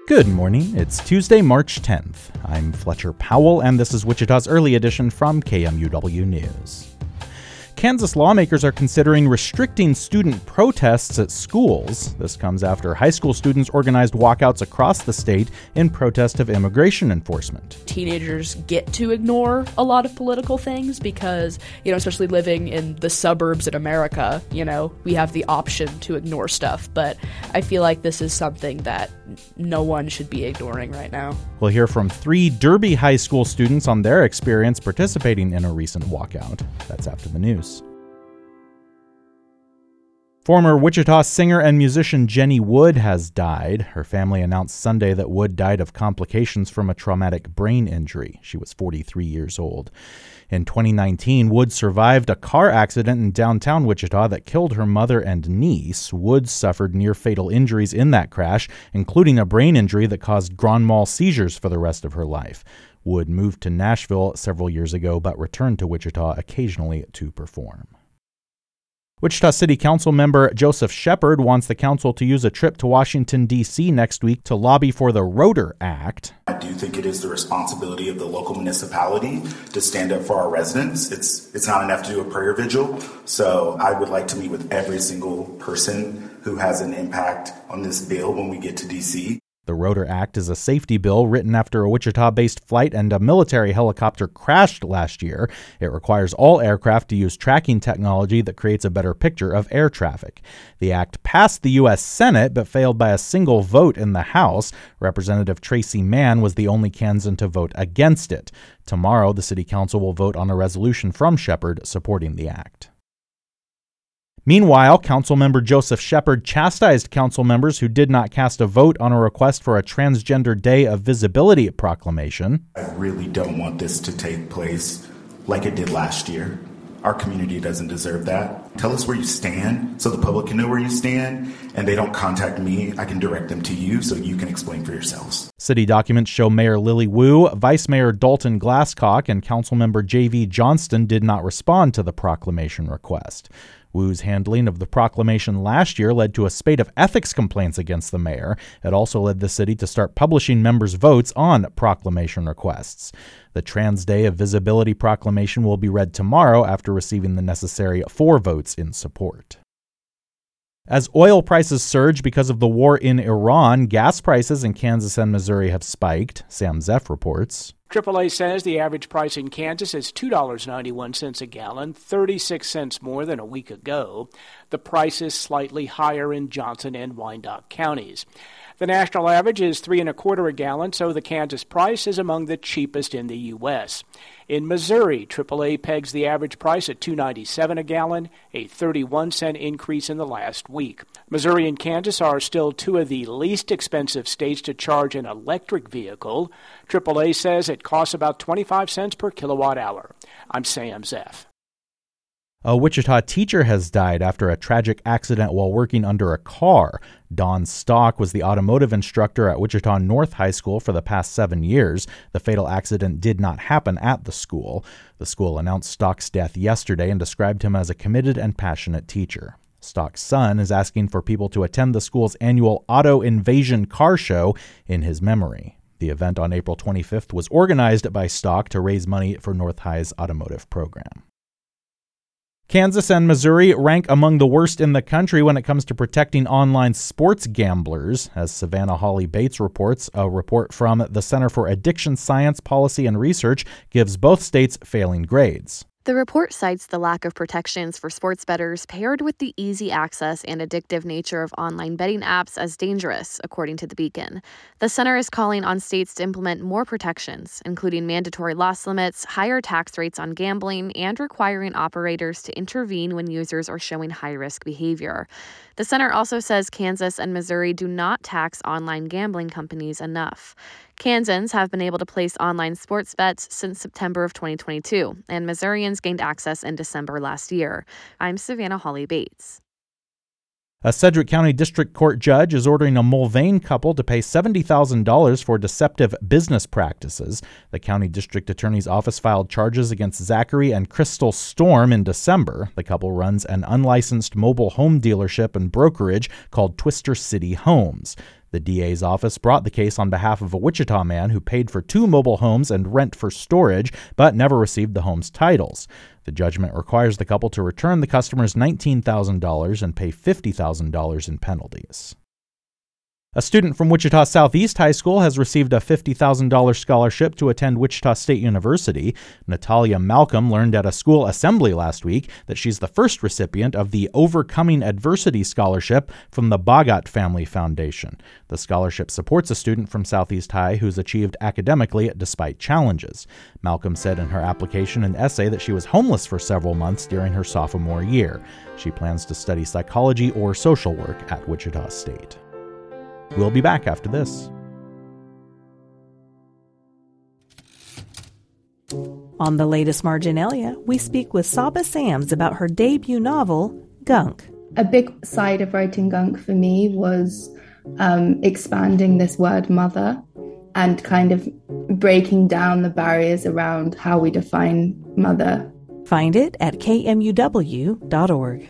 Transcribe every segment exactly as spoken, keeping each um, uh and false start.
Good morning. It's Tuesday, March tenth. I'm Fletcher Powell, and this is Wichita's Early Edition from K M U W News. Kansas lawmakers are considering restricting student protests at schools. This comes after high school students organized walkouts across the state in protest of immigration enforcement. Teenagers get to ignore a lot of political things because, you know, especially living in the suburbs in America, you know, we have the option to ignore stuff. But I feel like this is something that no one should be ignoring right now. We'll hear from three Derby High School students on their experience participating in a recent walkout. That's after the news. Former Wichita singer and musician Jenny Wood has died. Her family announced Sunday that Wood died of complications from a traumatic brain injury. She was forty-three years old. In twenty nineteen, Wood survived a car accident in downtown Wichita that killed her mother and niece. Wood suffered near-fatal injuries in that crash, including a brain injury that caused grand mal seizures for the rest of her life. Wood moved to Nashville several years ago, but returned to Wichita occasionally to perform. Wichita City Council member Joseph Shepard wants the council to use a trip to Washington, D C next week to lobby for the Roeder Act. I do think it is the responsibility of the local municipality to stand up for our residents. It's it's not enough to do a prayer vigil. So I would like to meet with every single person who has an impact on this bill when we get to D C. The Roeder Act is a safety bill written after a Wichita-based flight and a military helicopter crashed last year. It requires all aircraft to use tracking technology that creates a better picture of air traffic. The act passed the U S Senate, but failed by a single vote in the House. Representative Tracy Mann was the only Kansan to vote against it. Tomorrow, the City Council will vote on a resolution from Shepard supporting the act. Meanwhile, Councilmember Joseph Shepard chastised council members who did not cast a vote on a request for a Transgender Day of Visibility proclamation. I really don't want this to take place like it did last year. Our community doesn't deserve that. Tell us where you stand so the public can know where you stand, and they don't contact me. I can direct them to you so you can explain for yourselves. City documents show Mayor Lily Wu, Vice Mayor Dalton Glasscock, and Councilmember J V Johnston did not respond to the proclamation request. Wu's handling of the proclamation last year led to a spate of ethics complaints against the mayor. It also led the city to start publishing members' votes on proclamation requests. The Trans Day of Visibility proclamation will be read tomorrow after receiving the necessary four votes in support. As oil prices surge because of the war in Iran, gas prices in Kansas and Missouri have spiked. Sam Zeff reports. triple A says the average price in Kansas is two dollars and ninety-one cents a gallon, thirty-six cents more than a week ago. The price is slightly higher in Johnson and Wyandotte counties. The national average is three and a quarter a gallon, so the Kansas price is among the cheapest in the U S. In Missouri, triple A pegs the average price at two dollars and ninety-seven cents a gallon, a thirty-one cent increase in the last week. Missouri and Kansas are still two of the least expensive states to charge an electric vehicle. triple A says it costs about twenty-five cents per kilowatt hour. I'm Sam Zeff. A Wichita teacher has died after a tragic accident while working under a car. Don Stock was the automotive instructor at Wichita North High School for the past seven years. The fatal accident did not happen at the school. The school announced Stock's death yesterday and described him as a committed and passionate teacher. Stock's son is asking for people to attend the school's annual Auto Invasion car show in his memory. The event on April twenty-fifth was organized by Stock to raise money for North High's automotive program. Kansas and Missouri rank among the worst in the country when it comes to protecting online sports gamblers. As Savannah Holly Bates reports, a report from the Center for Addiction Science, Policy, and Research gives both states failing grades. The report cites the lack of protections for sports bettors paired with the easy access and addictive nature of online betting apps as dangerous, according to the Beacon. The center is calling on states to implement more protections, including mandatory loss limits, higher tax rates on gambling, and requiring operators to intervene when users are showing high-risk behavior. The center also says Kansas and Missouri do not tax online gambling companies enough. Kansans have been able to place online sports bets since September of twenty twenty-two, and Missourians gained access in December last year. I'm Savannah Holly Bates. A Sedgwick County District Court judge is ordering a Mulvane couple to pay seventy thousand dollars for deceptive business practices. The county district attorney's office filed charges against Zachary and Crystal Storm in December. The couple runs an unlicensed mobile home dealership and brokerage called Twister City Homes. The D A's office brought the case on behalf of a Wichita man who paid for two mobile homes and rent for storage, but never received the home's titles. The judgment requires the couple to return the customers nineteen thousand dollars and pay fifty thousand dollars in penalties. A student from Wichita Southeast High School has received a fifty thousand dollars scholarship to attend Wichita State University. Natalia Malcolm learned at a school assembly last week that she's the first recipient of the Overcoming Adversity Scholarship from the Boggart Family Foundation. The scholarship supports a student from Southeast High who's achieved academically despite challenges. Malcolm said in her application and essay that she was homeless for several months during her sophomore year. She plans to study psychology or social work at Wichita State. We'll be back after this. On the latest Marginalia, we speak with Saba Sams about her debut novel, Gunk. A big side of writing Gunk for me was um, expanding this word mother and kind of breaking down the barriers around how we define mother. Find it at K M U W dot org.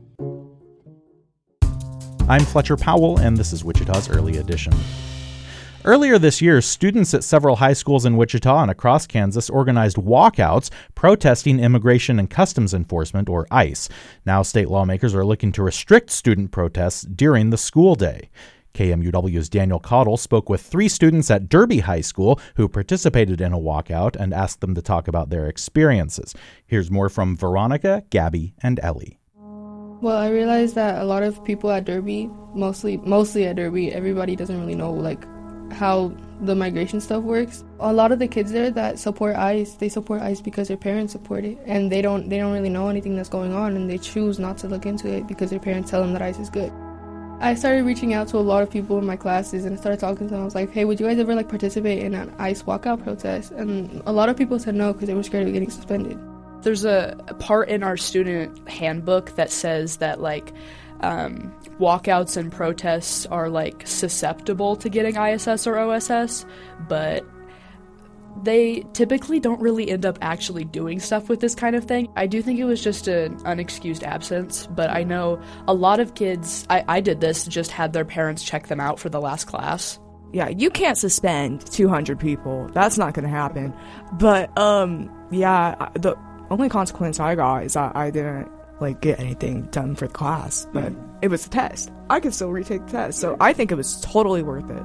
I'm Fletcher Powell, and this is Wichita's Early Edition. Earlier this year, students at several high schools in Wichita and across Kansas organized walkouts protesting Immigration and Customs Enforcement, or ICE. Now state lawmakers are looking to restrict student protests during the school day. K M U W's Daniel Cottle spoke with three students at Derby High School who participated in a walkout and asked them to talk about their experiences. Here's more from Veronica, Gabby, and Ellie. Well, I realized that a lot of people at Derby, mostly mostly at Derby, everybody doesn't really know like how the migration stuff works. A lot of the kids there that support ICE, they support ICE because their parents support it, and they don't they don't really know anything that's going on, and they choose not to look into it because their parents tell them that ICE is good. I started reaching out to a lot of people in my classes, and I started talking to them. I was like, hey, would you guys ever like participate in an ICE walkout protest? And a lot of people said no because they were scared of getting suspended. There's a, a part in our student handbook that says that, like, um, walkouts and protests are, like, susceptible to getting I S S or O S S, but they typically don't really end up actually doing stuff with this kind of thing. I do think it was just an unexcused absence, but I know a lot of kids, I, I did this, just had their parents check them out for the last class. Yeah, you can't suspend two hundred people. That's not going to happen. But, um, yeah, the only consequence I got is that I didn't, like, get anything done for the class, but it was a test. I could still retake the test, so I think it was totally worth it.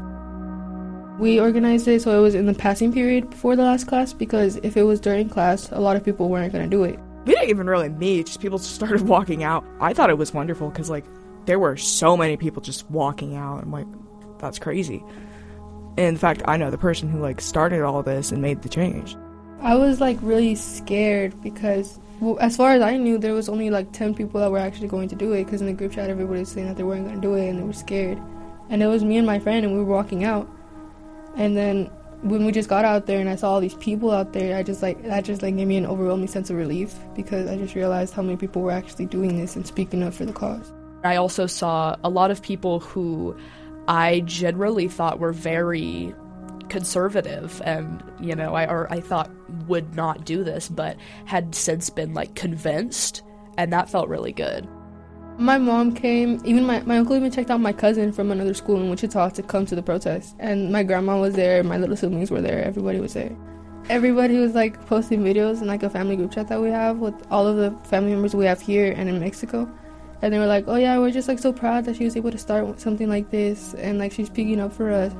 We organized it so it was in the passing period before the last class, because if it was during class, a lot of people weren't going to do it. We didn't even really meet, just people started walking out. I thought it was wonderful because, like, there were so many people just walking out. I'm like, that's crazy. And in fact, I know the person who, like, started all this and made the change. I was, like, really scared because, well, as far as I knew, there was only, like, ten people that were actually going to do it, because in the group chat, everybody was saying that they weren't going to do it, and they were scared. And it was me and my friend, and we were walking out. And then when we just got out there and I saw all these people out there, I just, like, that just, like, gave me an overwhelming sense of relief, because I just realized how many people were actually doing this and speaking up for the cause. I also saw a lot of people who I generally thought were very conservative and, you know, I or I thought would not do this, but had since been, like, convinced, and that felt really good. My mom came, even my, my uncle even checked out my cousin from another school in Wichita to come to the protest, and my grandma was there, my little siblings were there, everybody was there. Everybody was, like, posting videos in, like, a family group chat that we have with all of the family members we have here and in Mexico, and they were like, oh yeah, we're just, like, so proud that she was able to start something like this, and, like, she's speaking up for us.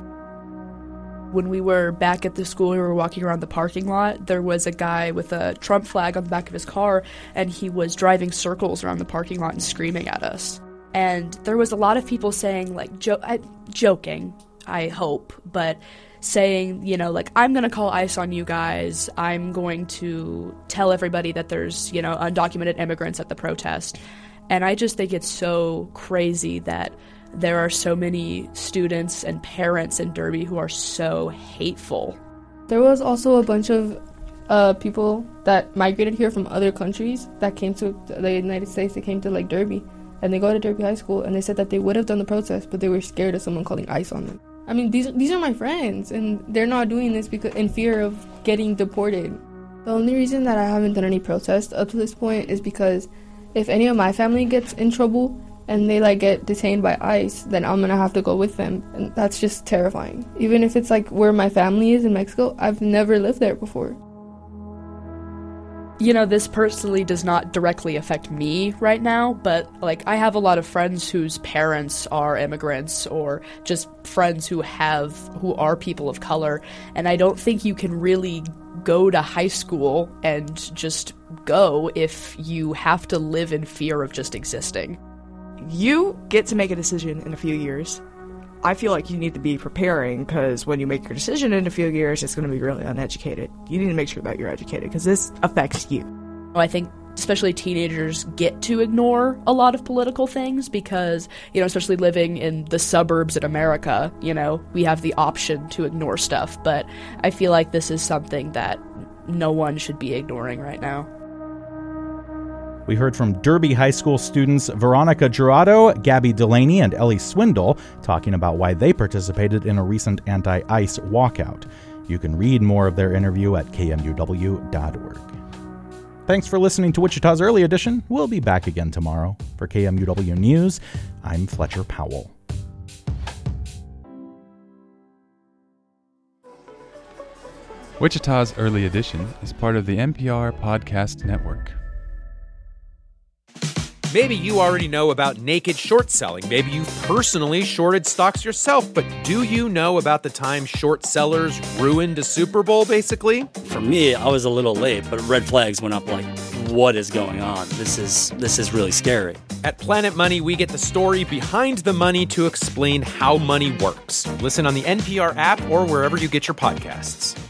When we were back at the school, we were walking around the parking lot, there was a guy with a Trump flag on the back of his car, and he was driving circles around the parking lot and screaming at us. And there was a lot of people saying, like, jo- I, joking, I hope, but saying, you know, like, I'm going to call ICE on you guys, I'm going to tell everybody that there's, you know, undocumented immigrants at the protest. And I just think it's so crazy that there are so many students and parents in Derby who are so hateful. There was also a bunch of uh, people that migrated here from other countries that came to the United States. They came to, like, Derby, and they go to Derby High School, and they said that they would have done the protest, but they were scared of someone calling ICE on them. I mean, these these are my friends, and they're not doing this because in fear of getting deported. The only reason that I haven't done any protests up to this point is because if any of my family gets in trouble, and they like get detained by ICE, then I'm gonna have to go with them, and that's just terrifying. Even if it's like where my family is in Mexico, I've never lived there before. You know, this personally does not directly affect me right now, but like I have a lot of friends whose parents are immigrants, or just friends who have who are people of color, and I don't think you can really go to high school and just go if you have to live in fear of just existing. You get to make a decision in a few years. I feel like you need to be preparing, because when you make your decision in a few years, it's going to be really uneducated. You need to make sure that you're educated, because this affects you. I think especially teenagers get to ignore a lot of political things because, you know, especially living in the suburbs in America, you know, we have the option to ignore stuff. But I feel like this is something that no one should be ignoring right now. We heard from Derby High School students Veronica Jurado, Gabby Delaney, and Ellie Swindle talking about why they participated in a recent anti-ICE walkout. You can read more of their interview at K M U W dot org. Thanks for listening to Wichita's Early Edition. We'll be back again tomorrow. For K M U W News, I'm Fletcher Powell. Wichita's Early Edition is part of the N P R Podcast Network. Maybe you already know about naked short selling. Maybe you've personally shorted stocks yourself, but do you know about the time short sellers ruined a Super Bowl, basically? For me, I was a little late, but red flags went up like, what is going on? This is this is really scary. At Planet Money, we get the story behind the money to explain how money works. Listen on the N P R app or wherever you get your podcasts.